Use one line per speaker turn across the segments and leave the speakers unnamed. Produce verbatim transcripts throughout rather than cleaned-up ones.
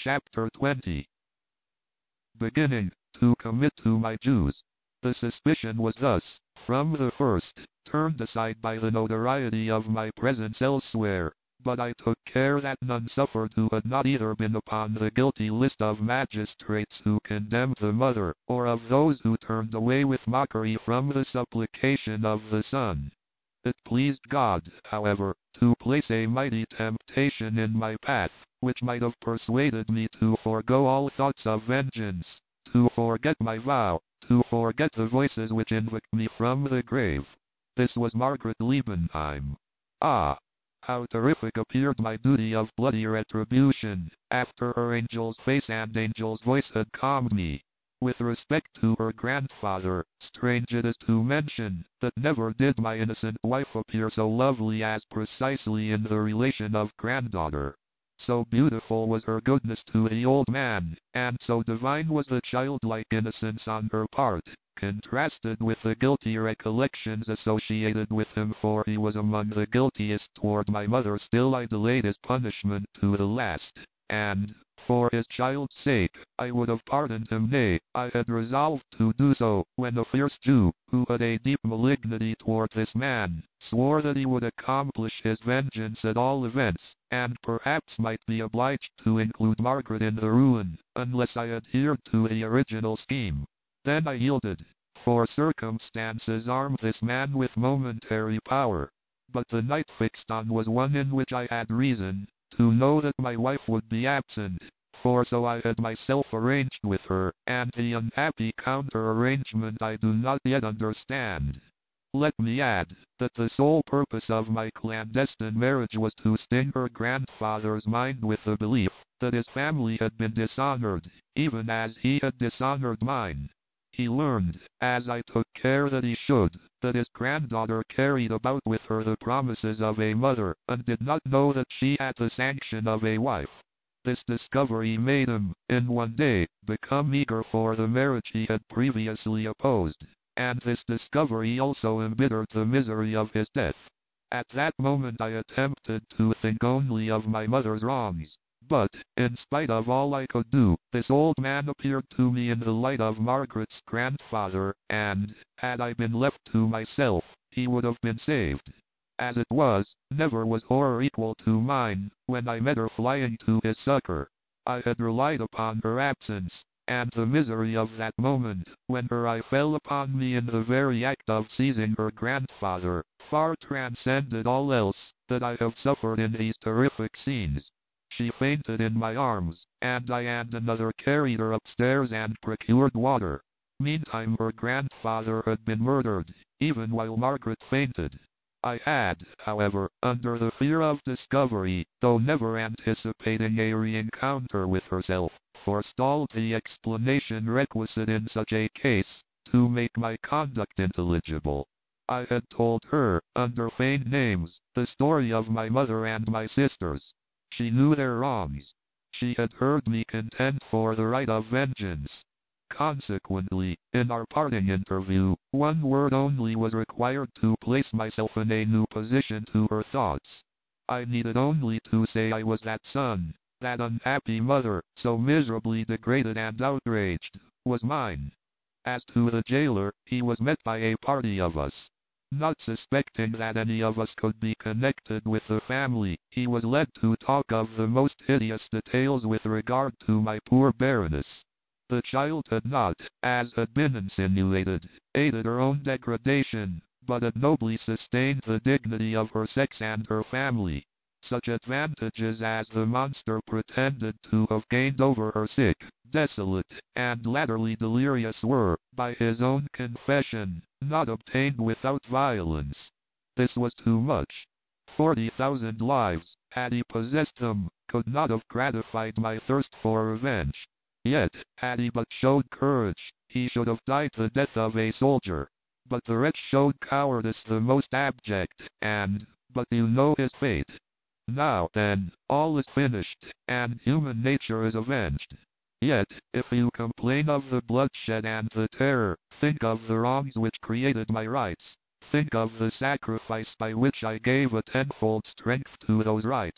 Chapter twenty. Beginning to commit to my Jews. The suspicion was thus, from the first, turned aside by the notoriety of my presence elsewhere, but I took care that none suffered who had not either been upon the guilty list of magistrates who condemned the mother, or of those who turned away with mockery from the supplication of the Son. It pleased God, however, to place a mighty temptation in my path, which might have persuaded me to forego all thoughts of vengeance, to forget my vow, to forget the voices which invoked me from the grave. This was Margaret Liebenheim. Ah! How terrific appeared my duty of bloody retribution, after her angel's face and angel's voice had calmed me. With respect to her grandfather, strange it is to mention, that never did my innocent wife appear so lovely as precisely in the relation of granddaughter. So beautiful was her goodness to the old man, and so divine was the childlike innocence on her part, contrasted with the guilty recollections associated with him, for he was among the guiltiest toward my mother. Still I delayed his punishment to the last, and, for his child's sake, I would have pardoned him, nay, I had resolved to do so, when a fierce Jew, who had a deep malignity toward this man, swore that he would accomplish his vengeance at all events, and perhaps might be obliged to include Margaret in the ruin, unless I adhered to the original scheme. Then I yielded, for circumstances armed this man with momentary power. But the night fixed on was one in which I had reason to know that my wife would be absent, for so I had myself arranged with her, and the unhappy counter-arrangement I do not yet understand. Let me add, that the sole purpose of my clandestine marriage was to sting her grandfather's mind with the belief that his family had been dishonored, even as he had dishonored mine. He learned, as I took care that he should, that his granddaughter carried about with her the promises of a mother, and did not know that she had the sanction of a wife. This discovery made him, in one day, become eager for the marriage he had previously opposed, and this discovery also embittered the misery of his death. At that moment I attempted to think only of my mother's wrongs. But, in spite of all I could do, this old man appeared to me in the light of Margaret's grandfather, and, had I been left to myself, he would have been saved. As it was, never was horror equal to mine, when I met her flying to his succor. I had relied upon her absence, and the misery of that moment, when her eye fell upon me in the very act of seizing her grandfather, far transcended all else that I have suffered in these terrific scenes. She fainted in my arms, and I and another carried her upstairs and procured water. Meantime her grandfather had been murdered, even while Margaret fainted. I had, however, under the fear of discovery, though never anticipating a re-encounter with herself, forestalled the explanation requisite in such a case, to make my conduct intelligible. I had told her, under feigned names, the story of my mother and my sisters. She knew their wrongs. She had heard me contend for the right of vengeance. Consequently, in our parting interview, one word only was required to place myself in a new position to her thoughts. I needed only to say I was that son, that unhappy mother, so miserably degraded and outraged, was mine. As to the jailer, he was met by a party of us. Not suspecting that any of us could be connected with the family, he was led to talk of the most hideous details with regard to my poor Baroness. The child had not, as had been insinuated, aided her own degradation, but had nobly sustained the dignity of her sex and her family. Such advantages as the monster pretended to have gained over her sick, desolate, and latterly delirious were, by his own confession, not obtained without violence. This was too much. Forty thousand lives, had he possessed them, could not have gratified my thirst for revenge. Yet, had he but showed courage, he should have died the death of a soldier. But the wretch showed cowardice the most abject, and, but you know his fate. Now, then, all is finished, and human nature is avenged. Yet, if you complain of the bloodshed and the terror, think of the wrongs which created my rights. Think of the sacrifice by which I gave a tenfold strength to those rights.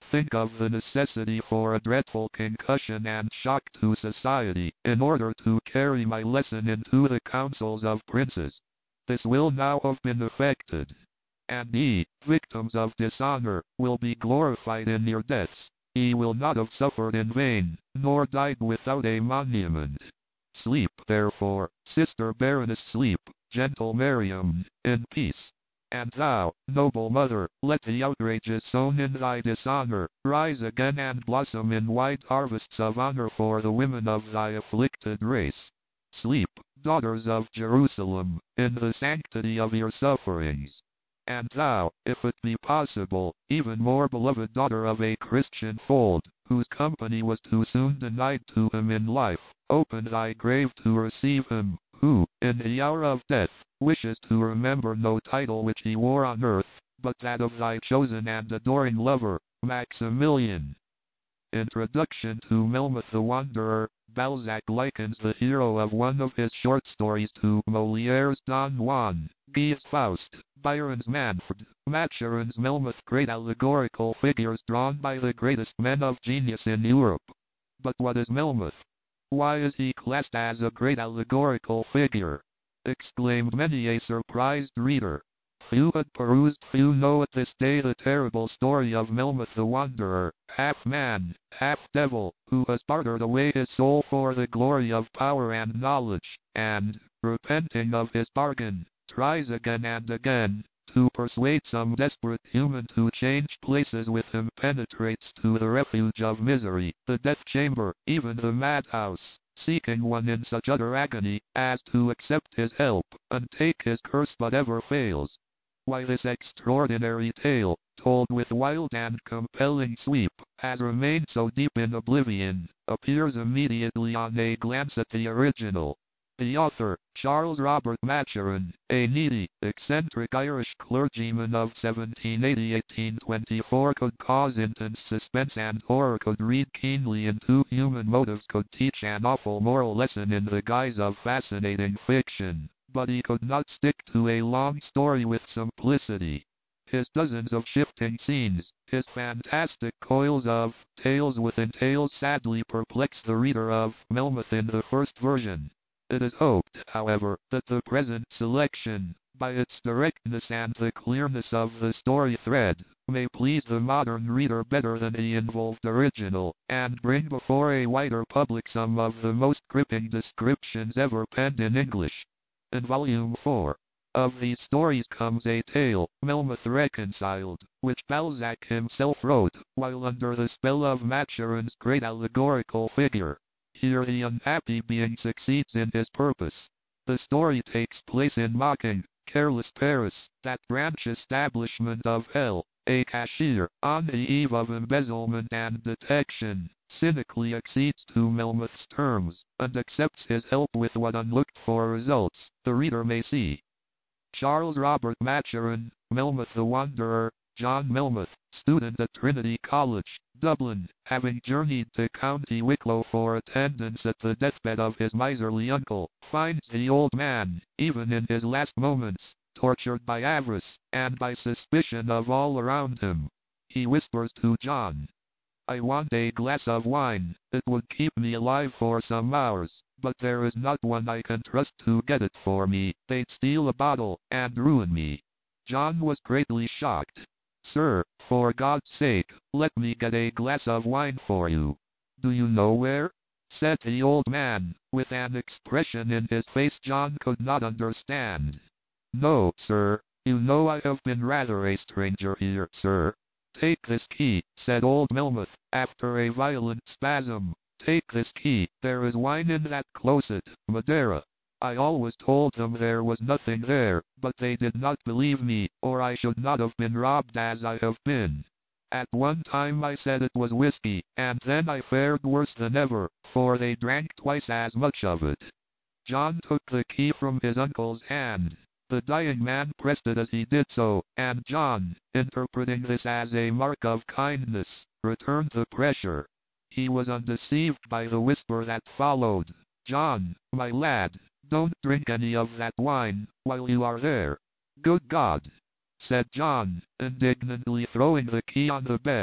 Think of the necessity for a dreadful concussion and shock to society, in order to carry my lesson into the councils of princes. This will now have been effected. And ye, victims of dishonor, will be glorified in your deaths. Ye will not have suffered in vain, nor died without a monument. Sleep, therefore, Sister Baroness, sleep, gentle Miriam, in peace. And thou, noble mother, let the outrages sown in thy dishonor rise again and blossom in wide harvests of honor for the women of thy afflicted race. Sleep, daughters of Jerusalem, in the sanctity of your sufferings. And thou, if it be possible, even more beloved daughter of a Christian fold, whose company was too soon denied to him in life, open thy grave to receive him, who, in the hour of death, wishes to remember no title which he wore on earth, but that of thy chosen and adoring lover, Maximilian. Introduction to Melmoth the Wanderer. Balzac likens the hero of one of his short stories to Molière's Don Juan, Guy's Faust, Byron's Manfred, Maturin's Melmoth, great allegorical figures drawn by the greatest men of genius in Europe. But what is Melmoth? Why is he classed as a great allegorical figure? Exclaimed many a surprised reader. Few had perused, few know at this day the terrible story of Melmoth the Wanderer, half man, half devil, who has bartered away his soul for the glory of power and knowledge, and, repenting of his bargain, tries again and again to persuade some desperate human to change places with him, penetrates to the refuge of misery, the death chamber, even the madhouse, seeking one in such utter agony as to accept his help and take his curse, but ever fails. Why, this extraordinary tale, told with wild and compelling sweep, has remained so deep in oblivion, appears immediately on a glance at the original. The author, Charles Robert Maturin, a needy, eccentric Irish clergyman of seventeen eighty to eighteen twenty-four, could cause intense suspense and horror, could read keenly into human motives, could teach an awful moral lesson in the guise of fascinating fiction. But he could not stick to a long story with simplicity. His dozens of shifting scenes, his fantastic coils of tales within tales sadly perplex the reader of Melmoth in the first version. It is hoped, however, that the present selection, by its directness and the clearness of the story thread, may please the modern reader better than the involved original, and bring before a wider public some of the most gripping descriptions ever penned in English. In Volume four of these stories comes a tale, Melmoth Reconciled, which Balzac himself wrote, while under the spell of Maturin's great allegorical figure. Here the unhappy being succeeds in his purpose. The story takes place in mocking, careless Paris, that branch establishment of hell. A cashier, on the eve of embezzlement and detection, cynically accedes to Melmoth's terms, and accepts his help with what unlooked-for results, the reader may see. Charles Robert Maturin, Melmoth the Wanderer. John Melmoth, student at Trinity College, Dublin, having journeyed to County Wicklow for attendance at the deathbed of his miserly uncle, finds the old man, even in his last moments, tortured by avarice, and by suspicion of all around him. He whispers to John, "I want a glass of wine, it would keep me alive for some hours, but there is not one I can trust to get it for me, they'd steal a bottle, and ruin me." John was greatly shocked. "Sir, for God's sake, let me get a glass of wine for you." "Do you know where?" said the old man, with an expression in his face John could not understand. "No, sir, you know I have been rather a stranger here, sir." "Take this key," said old Melmoth, after a violent spasm. "Take this key, there is wine in that closet, Madeira. I always told them there was nothing there, but they did not believe me, or I should not have been robbed as I have been. At one time I said it was whiskey, and then I fared worse than ever, for they drank twice as much of it." John took the key from his uncle's hand. The dying man pressed it as he did so, and John, interpreting this as a mark of kindness, returned the pressure. He was undeceived by the whisper that followed. "John, my lad, don't drink any of that wine, while you are there." "Good God!" said John, indignantly throwing the key on the bed.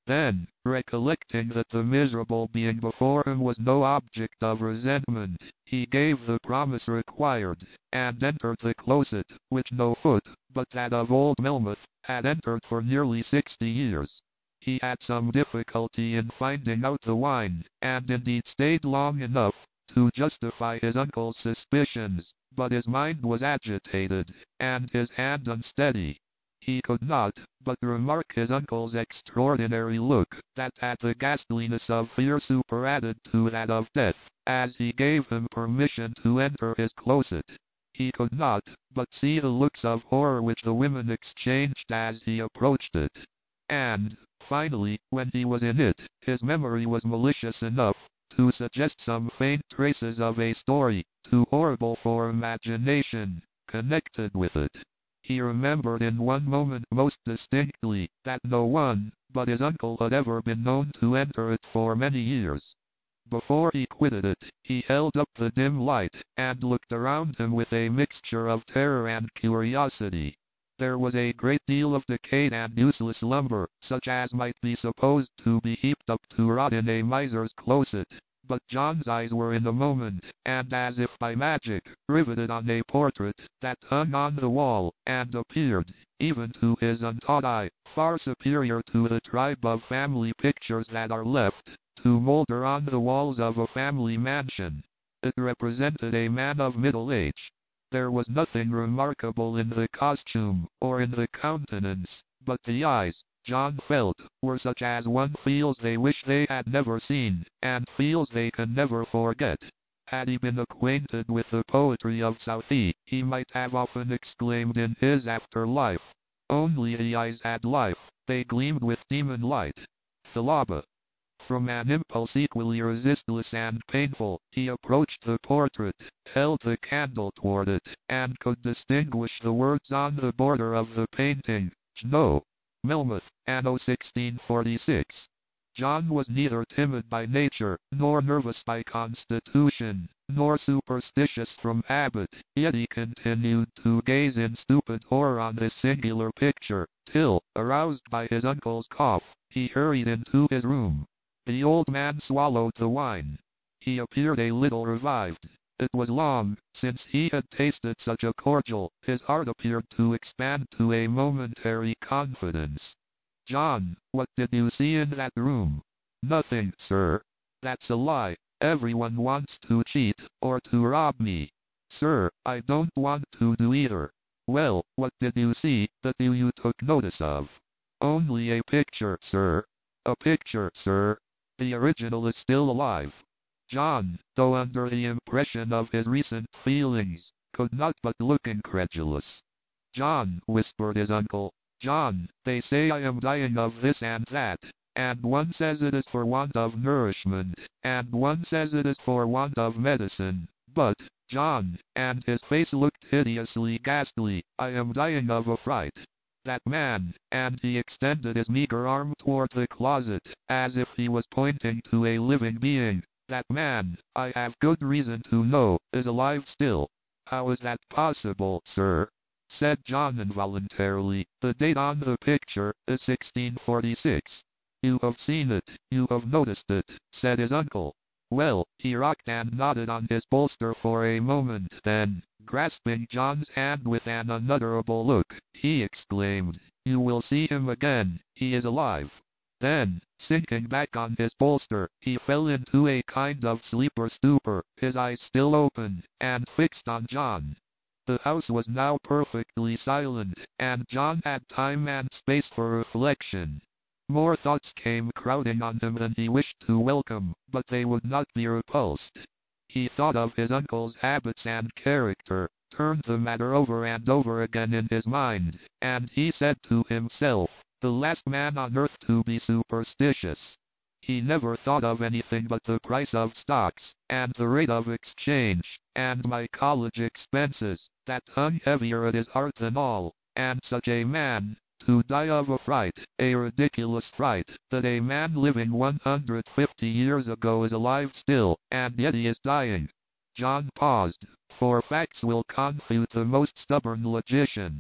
Then, recollecting that the miserable being before him was no object of resentment, he gave the promise required, and entered the closet, which no foot, but that of old Melmoth, had entered for nearly sixty years. He had some difficulty in finding out the wine, and indeed stayed long enough to justify his uncle's suspicions, but his mind was agitated, and his hand unsteady. He could not but remark his uncle's extraordinary look, that had the ghastliness of fear superadded to that of death, as he gave him permission to enter his closet. He could not but see the looks of horror which the women exchanged as he approached it. And, finally, when he was in it, his memory was malicious enough to suggest some faint traces of a story, too horrible for imagination, connected with it. He remembered in one moment most distinctly that no one but his uncle had ever been known to enter it for many years. Before he quitted it, he held up the dim light, and looked around him with a mixture of terror and curiosity. There was a great deal of decayed and useless lumber, such as might be supposed to be heaped up to rot in a miser's closet. But John's eyes were in a moment, and as if by magic, riveted on a portrait that hung on the wall, and appeared, even to his untaught eye, far superior to the tribe of family pictures that are left to moulder on the walls of a family mansion. It represented a man of middle age. There was nothing remarkable in the costume, or in the countenance, but the eyes, John felt, were such as one feels they wish they had never seen, and feels they can never forget. Had he been acquainted with the poetry of Southey, he might have often exclaimed in his after-life, "Only the eyes had life, they gleamed with demon light." Thalaba. From an impulse equally resistless and painful, he approached the portrait, held the candle toward it, and could distinguish the words on the border of the painting, "Jno. Melmoth, anno sixteen forty-six. John was neither timid by nature, nor nervous by constitution, nor superstitious from habit, yet he continued to gaze in stupid horror on this singular picture, till, aroused by his uncle's cough, he hurried into his room. The old man swallowed the wine. He appeared a little revived. It was long since he had tasted such a cordial. His heart appeared to expand to a momentary confidence. "John, what did you see in that room?" "Nothing, sir." "That's a lie. Everyone wants to cheat, or to rob me." "Sir, I don't want to do either." "Well, what did you see that you, you took notice of?" "Only a picture, sir." "A picture, sir? The original is still alive." John, though under the impression of his recent feelings, could not but look incredulous. "John," whispered his uncle, "John, they say I am dying of this and that, and one says it is for want of nourishment, and one says it is for want of medicine, but, John," and his face looked hideously ghastly, "I am dying of a fright. That man," and he extended his meager arm toward the closet, as if he was pointing to a living being, "that man, I have good reason to know, is alive still." "How is that possible, sir?" said John involuntarily. "The date on the picture is sixteen forty-six. "You have seen it, you have noticed it," said his uncle. "Well," he rocked and nodded on his bolster for a moment, then, grasping John's hand with an unutterable look, he exclaimed, "You will see him again, he is alive." Then, sinking back on his bolster, he fell into a kind of sleeper stupor, his eyes still open, and fixed on John. The house was now perfectly silent, and John had time and space for reflection. More thoughts came crowding on him than he wished to welcome, but they would not be repulsed. He thought of his uncle's habits and character, turned the matter over and over again in his mind, and he said to himself, "The last man on earth to be superstitious." He never thought of anything but the price of stocks, and the rate of exchange, and my college expenses, that hung heavier at his heart than all, and such a man, to die of a fright, a ridiculous fright, that a man living one hundred fifty years ago is alive still, and yet he is dying. John paused, for facts will confute the most stubborn logician.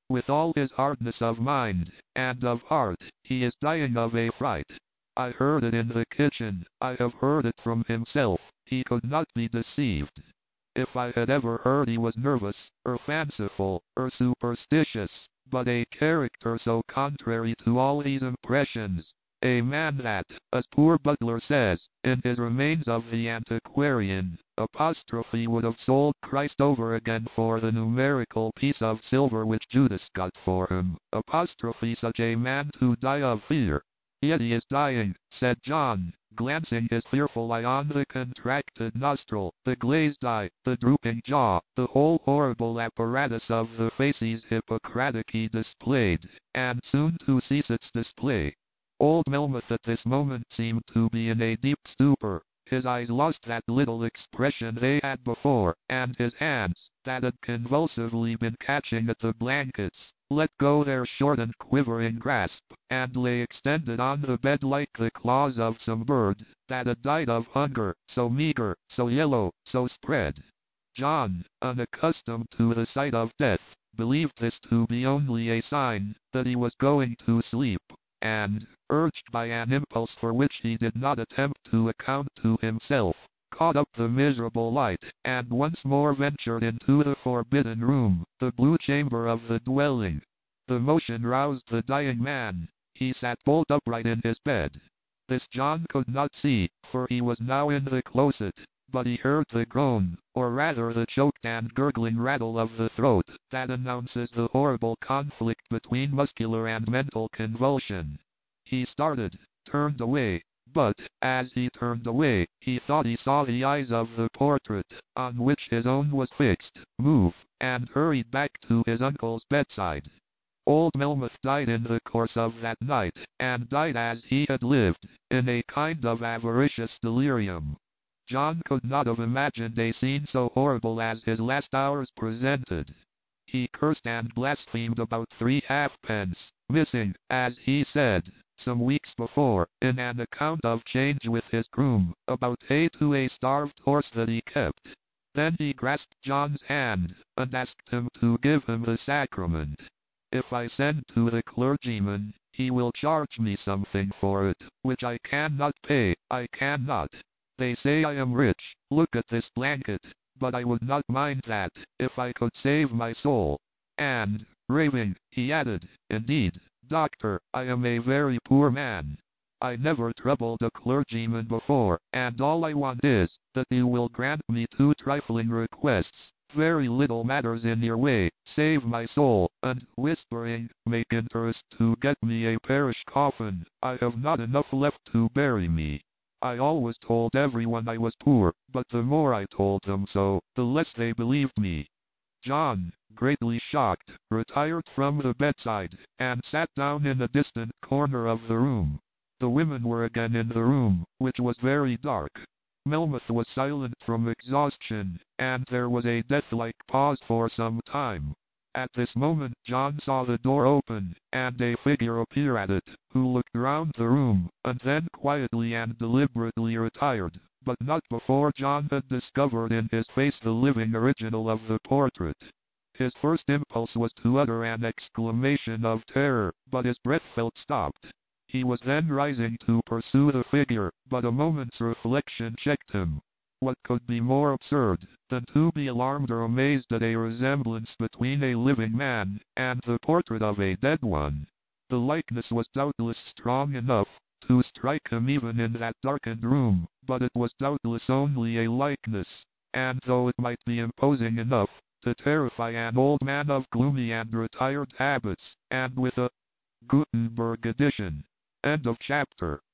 With all his hardness of mind, and of heart, he is dying of a fright. I heard it in the kitchen, I have heard it from himself, he could not be deceived. If I had ever heard he was nervous, or fanciful, or superstitious, but a character so contrary to all these impressions, a man that, as poor Butler says, in his Remains of the Antiquarian, apostrophe would have sold Christ over again for the numerical piece of silver which Judas got for him, apostrophe such a man to die of fear. Yet he is dying, said John, glancing his fearful eye on the contracted nostril, the glazed eye, the drooping jaw, the whole horrible apparatus of the faces Hippocratic he displayed, and soon to cease its display. Old Melmoth at this moment seemed to be in a deep stupor. His eyes lost that little expression they had before, and his hands, that had convulsively been catching at the blankets, let go their short and quivering grasp, and lay extended on the bed like the claws of some bird, that had died of hunger, so meager, so yellow, so spread. John, unaccustomed to the sight of death, believed this to be only a sign that he was going to sleep, and, urged by an impulse for which he did not attempt to account to himself, caught up the miserable light, and once more ventured into the forbidden room, the blue chamber of the dwelling. The motion roused the dying man. He sat bolt upright in his bed. This John could not see, for he was now in the closet, but he heard the groan, or rather the choked and gurgling rattle of the throat, that announces the horrible conflict between muscular and mental convulsion. He started, turned away, but, as he turned away, he thought he saw the eyes of the portrait, on which his own was fixed, move, and hurried back to his uncle's bedside. Old Melmoth died in the course of that night, and died as he had lived, in a kind of avaricious delirium. John could not have imagined a scene so horrible as his last hours presented. He cursed and blasphemed about three halfpence, missing, as he said, some weeks before, in an account of change with his groom, about hay to a starved horse that he kept. Then he grasped John's hand, and asked him to give him the sacrament. If I send to the clergyman, he will charge me something for it, which I cannot pay, I cannot. They say I am rich, look at this blanket, but I would not mind that, if I could save my soul. And, raving, he added, indeed, doctor, I am a very poor man. I never troubled a clergyman before, and all I want is, that you will grant me two trifling requests, very little matters in your way, save my soul, and, whispering, make interest to get me a parish coffin, I have not enough left to bury me. I always told everyone I was poor, but the more I told them so, the less they believed me. John, greatly shocked, retired from the bedside, and sat down in a distant corner of the room. The women were again in the room, which was very dark. Melmoth was silent from exhaustion, and there was a death-like pause for some time. At this moment John saw the door open, and a figure appear at it, who looked round the room, and then quietly and deliberately retired, but not before John had discovered in his face the living original of the portrait. His first impulse was to utter an exclamation of terror, but his breath felt stopped. He was then rising to pursue the figure, but a moment's reflection checked him. What could be more absurd than to be alarmed or amazed at a resemblance between a living man and the portrait of a dead one? The likeness was doubtless strong enough to strike him even in that darkened room, but it was doubtless only a likeness, and though it might be imposing enough to terrify an old man of gloomy and retired habits, and with a Gutenberg edition. End of chapter.